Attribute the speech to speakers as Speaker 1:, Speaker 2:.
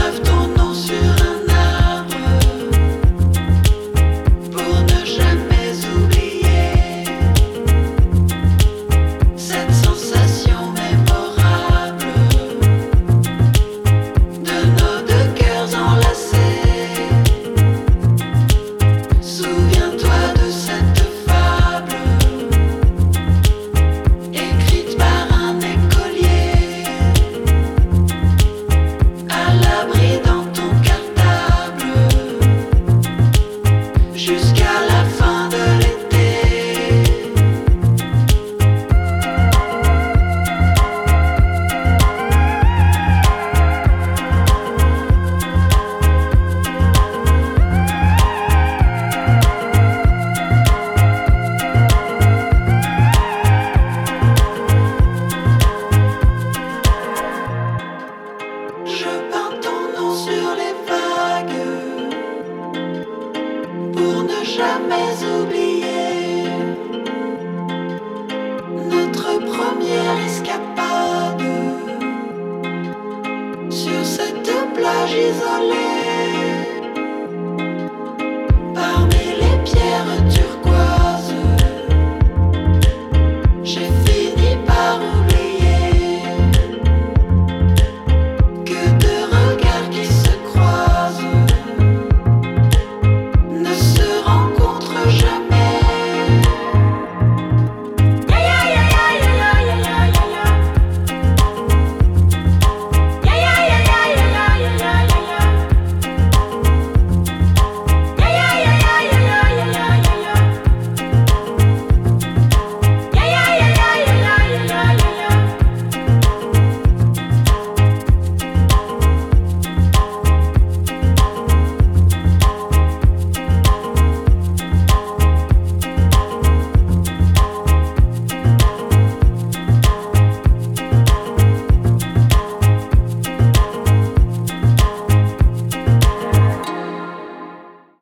Speaker 1: grave ton nom sur un arbre pour ne jamais oublier cette sensation mémorable de nos deux cœurs enlacés. Souviens-toi de cette fable écrite par un écolier à l'abri dans ton cartable jusqu'à la fin de l'été. Je peins ton nom sur les vagues pour ne jamais oublier notre première escapade sur cette plage isolée.